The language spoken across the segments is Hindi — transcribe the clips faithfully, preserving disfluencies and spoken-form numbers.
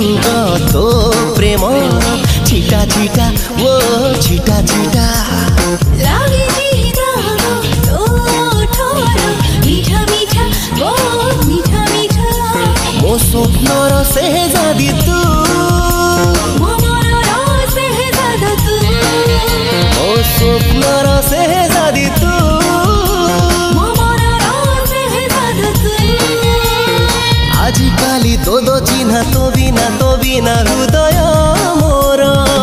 रंग तो प्रेम छिटा छिटा वो छिटा छिटा लागे जीदानो तो ठोर मीठा मीठा वो मीठा मीठा मो स्वप्नर सेहजादी तू मो मनर सेहजादा तू मो स्वप्नर सेहजादी तू मो मनर सेहजादा तू आजिकाली दो दो चिन्ह तो बिना तो बिना हृदय मोर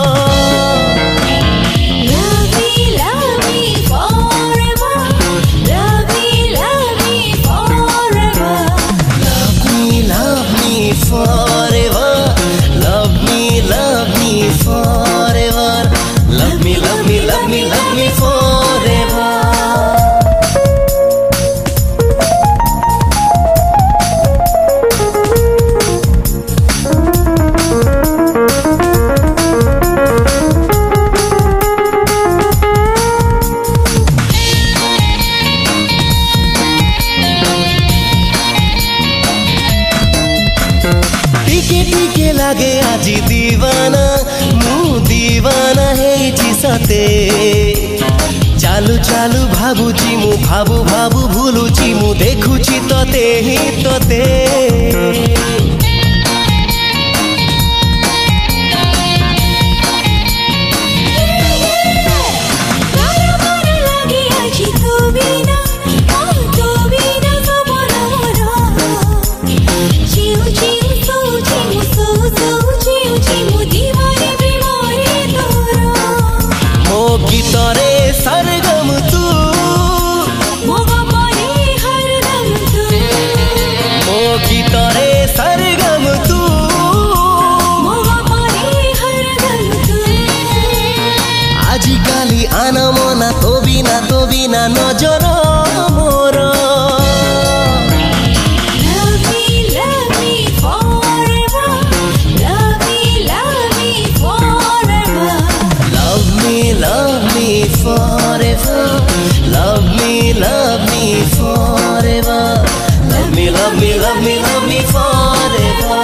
Love me, love me forever. Love me, love me forever. Love me, love me forever. Love me, love me forever. Love me, love me, love me, love me forever. टिके टिके लागे आजी दीवाना मु दीवाना हेछि सते चालू चालू भाबुची मु भाबु भाबु भूलुची मु देखुची तते ही तते बारा बारा लागे आजी तू बिना ओ तू बिना सपन मोर चिउ चिउ सो चिउ सो सो चिउ चिउ दीवाने प्रेमरे तोर मो गीतरे सरगम तू मो गपरे हरदम तू मो गीतरे सरगम तू मो गपरे हरदम तू आजिकाली आना मना तो बिना तो बिना नजर मोर Love me, love me forever. Love me, love me forever. Love me, love me forever. Love me, love me forever. Love me, love me, love me, love me forever.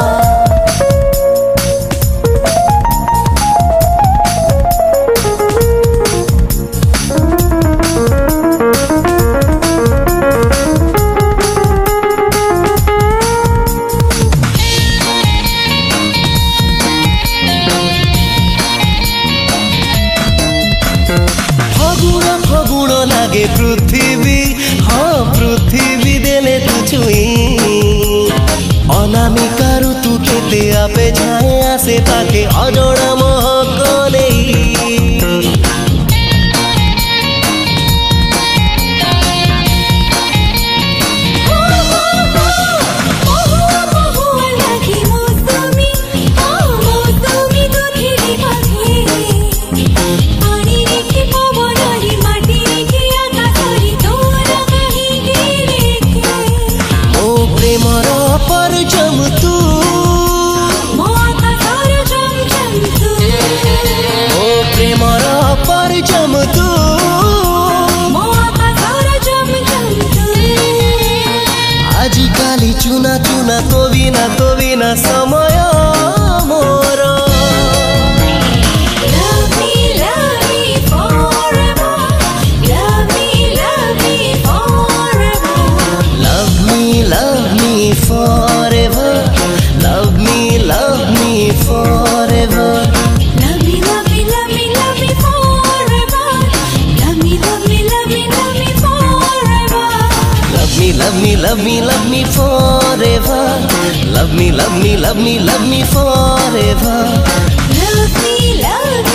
फगुण फगुण लागे पृथ्वी हाँ पृथ्वी देले तू छुई अनामिका ऋतु केते आपे छाए आसे ताके अजोड़ा महक नहीं प्रेमर परचम तू ओ प्रेमर परचम तू आजिकाली चुना चुना तो बिना तो बिना समय मोर Love me, love me forever. Love me, love me forever. Love me, love me forever. Love me, love me forever. Love me, love me, love me, love me forever. Love me, love me, love me, love me forever. Love me, love me, love me, love me forever. Love me, love me, love me, love me forever. Love me, love